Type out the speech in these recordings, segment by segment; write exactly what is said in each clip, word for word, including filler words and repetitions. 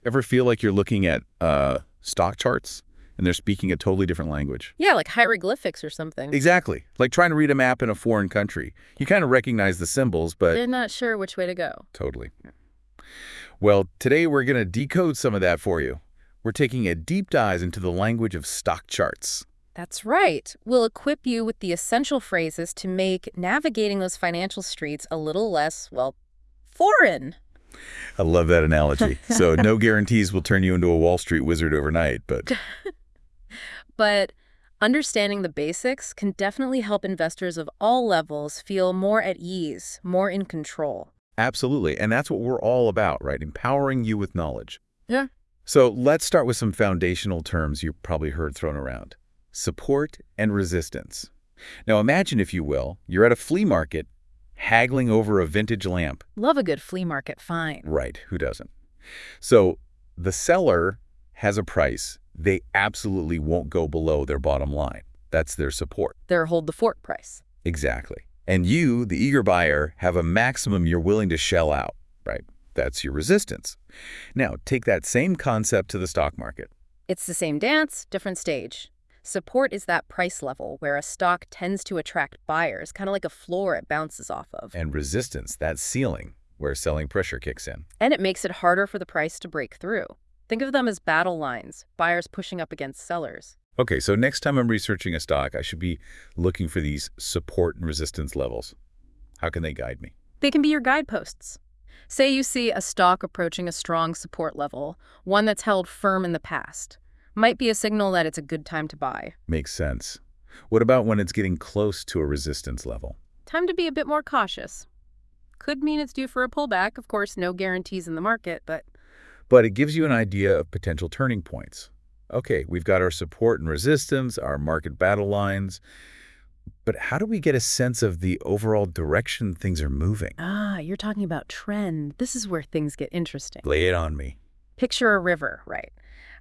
Ever feel like you're looking at uh, stock charts and they're speaking a totally different language? Yeah, like hieroglyphics or something. Exactly. Like trying to read a map in a foreign country. You kind of recognize the symbols, but... They're not sure which way to go. Totally. Well, today we're going to decode some of that for you. We're taking a deep dive into the language of stock charts. That's right. We'll equip you with the essential phrases to make navigating those financial streets a little less, well, foreign. I love that analogy. So no guarantees will turn you into a Wall Street wizard overnight, but... But understanding the basics can definitely help investors of all levels feel more at ease, more in control. Absolutely. And that's what we're all about, right? Empowering you with knowledge. Yeah. So let's start with some foundational terms you've probably heard thrown around. Support and resistance. Now imagine, if you will, you're at a flea market haggling over a vintage lamp. Love a good flea market find. Right, who doesn't? So the seller has a price. They absolutely won't go below their bottom line. That's their support. Their hold the fort price. Exactly. And you, the eager buyer, have a maximum you're willing to shell out, right? That's your resistance. Now, take that same concept to the stock market. It's the same dance, different stage. Support is that price level where a stock tends to attract buyers, kind of like a floor it bounces off of. And resistance, that ceiling, where selling pressure kicks in. And it makes it harder for the price to break through. Think of them as battle lines, buyers pushing up against sellers. Okay, so next time I'm researching a stock, I should be looking for these support and resistance levels. How can they guide me? They can be your guideposts. Say you see a stock approaching a strong support level, one that's held firm in the past. Might be a signal that it's a good time to buy. Makes sense. What about when it's getting close to a resistance level? Time to be a bit more cautious. Could mean it's due for a pullback. Of course, no guarantees in the market, but... But it gives you an idea of potential turning points. Okay, we've got our support and resistance, our market battle lines. But how do we get a sense of the overall direction things are moving? Ah, you're talking about trend. This is where things get interesting. Lay it on me. Picture a river, right?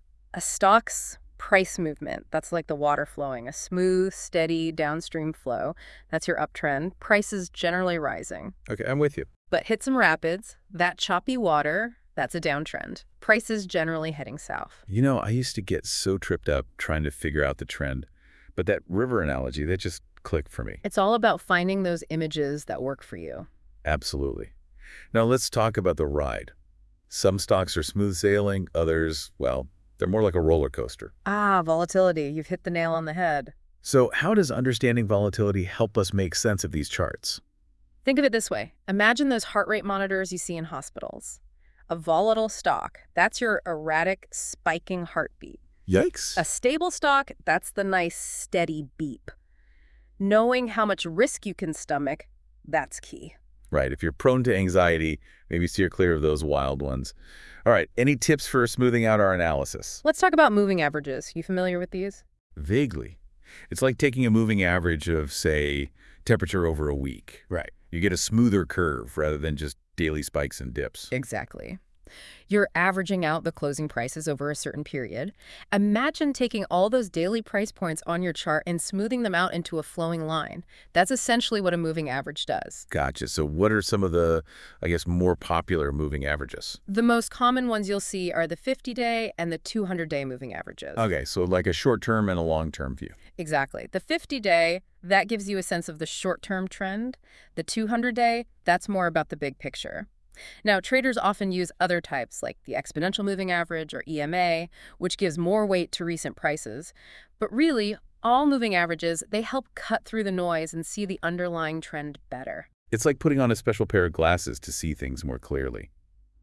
A stock's price movement, that's like the water flowing. A smooth, steady downstream flow, that's your uptrend. Prices generally rising. Okay, I'm with you. But hit some rapids, that choppy water, that's a downtrend. Prices generally heading south. You know, I used to get so tripped up trying to figure out the trend. But that river analogy, that just clicked for me. It's all about finding those images that work for you. Absolutely. Now let's talk about the ride. Some stocks are smooth sailing, others, well, they're more like a roller coaster. Ah, volatility. You've hit the nail on the head. So how does understanding volatility help us make sense of these charts? Think of it this way. Imagine those heart rate monitors you see in hospitals. A volatile stock, that's your erratic, spiking heartbeat. Yikes. A stable stock, that's the nice, steady beep. Knowing how much risk you can stomach, that's key. Right. If you're prone to anxiety, maybe steer clear of those wild ones. All right. Any tips for smoothing out our analysis? Let's talk about moving averages. You familiar with these? Vaguely. It's like taking a moving average of, say, temperature over a week. Right. You get a smoother curve rather than just daily spikes and dips. Exactly. You're averaging out the closing prices over a certain period. Imagine taking all those daily price points on your chart and smoothing them out into a flowing line. That's essentially what a moving average does. Gotcha. So what are some of the, I guess, more popular moving averages? The most common ones you'll see are the fifty-day and the two hundred day moving averages. Okay, so like a short-term and a long-term view. Exactly. The fifty-day, that gives you a sense of the short-term trend. The two hundred day, that's more about the big picture. Now, traders often use other types like the exponential moving average or E M A, which gives more weight to recent prices. But really, all moving averages, they help cut through the noise and see the underlying trend better. It's like putting on a special pair of glasses to see things more clearly.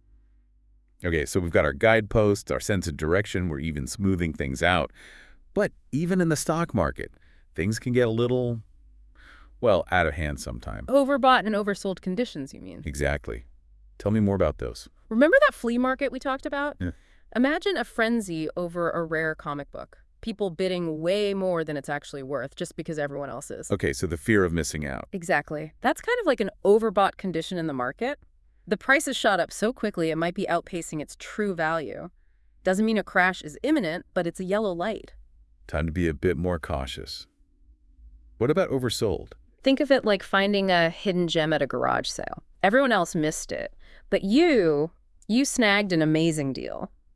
Okay, so we've got our guideposts, our sense of direction, we're even smoothing things out. But even in the stock market, things can get a little, well, out of hand sometimes. Overbought and oversold conditions, you mean? Exactly. Tell me more about those. Remember that flea market we talked about? Yeah. Imagine a frenzy over a rare comic book. People bidding way more than it's actually worth just because everyone else is. Okay, so the fear of missing out. Exactly. That's kind of like an overbought condition in the market. The price has shot up so quickly it might be outpacing its true value. Doesn't mean a crash is imminent, but it's a yellow light. Time to be a bit more cautious. What about oversold? Think of it like finding a hidden gem at a garage sale. Everyone else missed it, but you, you snagged an amazing deal.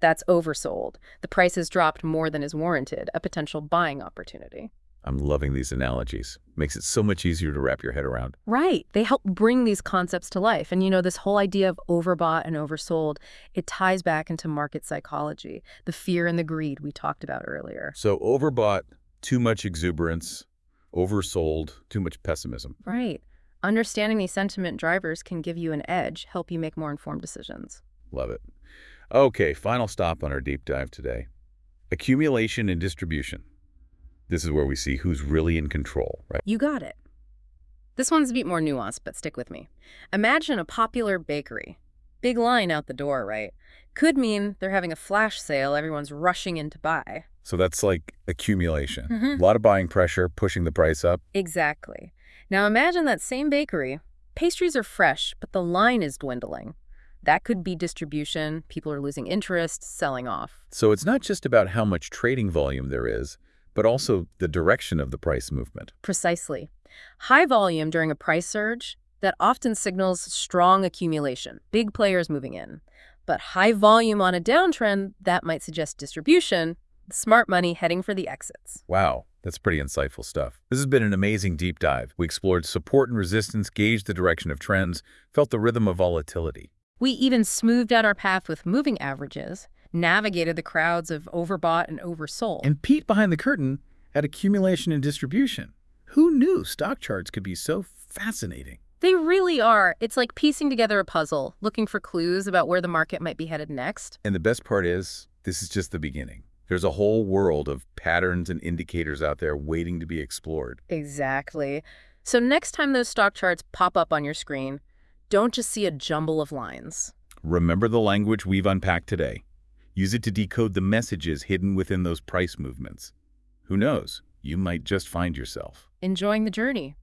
That's oversold. The price has dropped more than is warranted, a potential buying opportunity. I'm loving these analogies. Makes it so much easier to wrap your head around. Right. They help bring these concepts to life. And you know, this whole idea of overbought and oversold, it ties back into market psychology, the fear and the greed we talked about earlier. So overbought, too much exuberance, oversold, too much pessimism. Right. Understanding these sentiment drivers can give you an edge, help you make more informed decisions. Love it. Okay, final stop on our deep dive today. Accumulation and distribution. This is where we see who's really in control, right? You got it. This one's a bit more nuanced, but stick with me. Imagine a popular bakery. Big line out the door, right? Could mean they're having a flash sale, everyone's rushing in to buy. So that's like accumulation. Mm-hmm. A lot of buying pressure, pushing the price up. Exactly. Now imagine that same bakery. Pastries are fresh, but the line is dwindling. That could be distribution. People are losing interest, selling off. So it's not just about how much trading volume there is, but also the direction of the price movement. Precisely. High volume during a price surge, that often signals strong accumulation, big players moving in. But high volume on a downtrend, that might suggest distribution, smart money heading for the exits. Wow, that's pretty insightful stuff. This has been an amazing deep dive. We explored support and resistance, gauged the direction of trends, felt the rhythm of volatility. We even smoothed out our path with moving averages, navigated the crowds of overbought and oversold. And peeked behind the curtain at accumulation and distribution. Who knew stock charts could be so fascinating? They really are. It's like piecing together a puzzle, looking for clues about where the market might be headed next. And the best part is, this is just the beginning. There's a whole world of patterns and indicators out there waiting to be explored. Exactly. So next time those stock charts pop up on your screen, don't just see a jumble of lines. Remember the language we've unpacked today. Use it to decode the messages hidden within those price movements. Who knows? You might just find yourself Enjoying the journey.